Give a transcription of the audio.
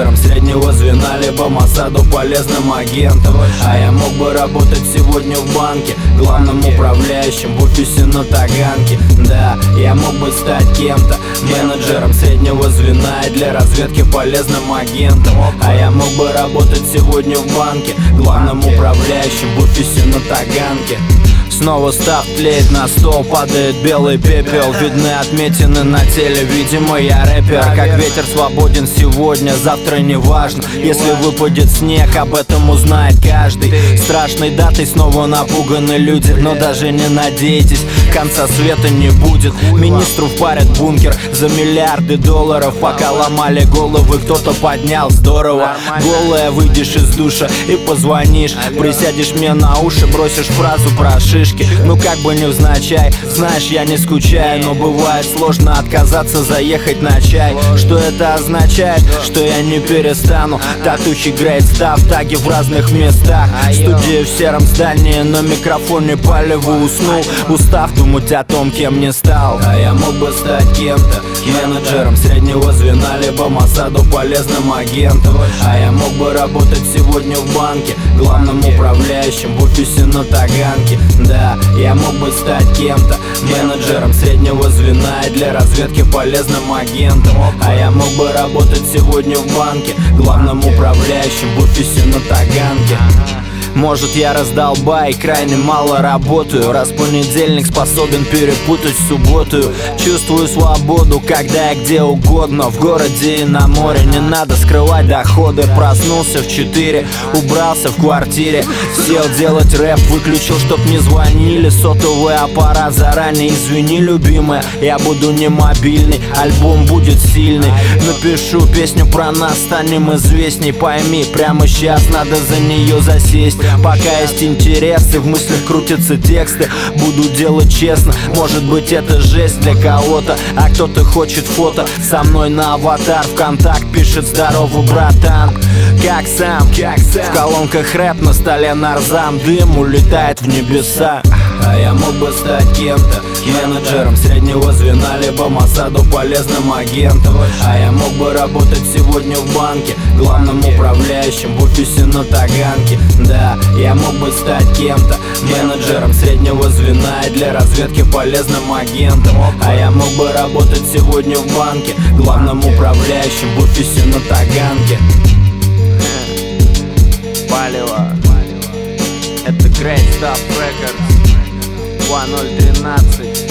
менеджером среднего звена, либо Моссаду полезным агентом. А я мог бы работать сегодня в банке, главным управляющим в офисе на Таганке. Да, я мог бы стать кем-то, менеджером среднего звена и для разведки полезным агентом. А я мог бы работать сегодня в банке, главным управляющим в офисе на Таганке. Снова став тлеет, на стол падает белый пепел. Видны отметины на теле, видимо я рэпер. Как ветер свободен сегодня, завтра не важно. Если выпадет снег, об этом узнает каждый. Страшной датой снова напуганы люди, но даже не надейтесь, конца света не будет. Министру впарят бункер за миллиарды долларов. Пока ломали головы, кто-то поднял здорово. Голая выйдешь из душа и позвонишь, присядешь мне на уши, бросишь фразу про шишки. Ну как бы невзначай, знаешь, я не скучаю, но бывает сложно отказаться заехать на чай. Что это означает? Что я не перестану. Татухи, грейд став, таги в разных местах. Студия в сером здании, на микрофоне палево уснул, устав думать о том, кем не стал. А я мог бы стать кем-то, менеджером среднего звена, либо Моссаду полезным агентом. А я мог бы работать сегодня в банке, главным управляющим в офисе на Таганке. Да, я мог бы стать кем-то, менеджером среднего звена и для разведки полезным агентом. А я мог бы работать сегодня в банке, главным управляющим в офисе на Таганке. Может, я раздолбай, крайне мало работаю, раз понедельник способен перепутать в субботу. Чувствую свободу, когда я где угодно, в городе и на море, не надо скрывать доходы. Проснулся в 4, убрался в квартире, сел делать рэп, выключил, чтоб не звонили. Сотовый аппарат заранее, извини, любимая, я буду не мобильный, альбом будет сильный. Напишу песню про нас, станем известней. Пойми, прямо сейчас надо за нее засесть. Пока есть интерес и в мыслях крутятся тексты, буду делать честно. Может быть это жесть для кого-то, а кто-то хочет фото со мной на аватар. ВКонтакт пишет: здорово, братан, как сам? В колонках рэп, на столе нарзан, дым улетает в небеса. А я мог бы стать кем-то, менеджером среднего звена, либо Моссаду полезным агентом. А я мог бы работать сегодня в банке, главным управляющим в офисе на Таганке. Да, я мог бы стать кем-то, менеджером среднего звена и для разведки полезным агентом. А я мог бы работать сегодня в банке, главным управляющим в офисе на Таганке. Палево. Это Great Stuff Records 2013.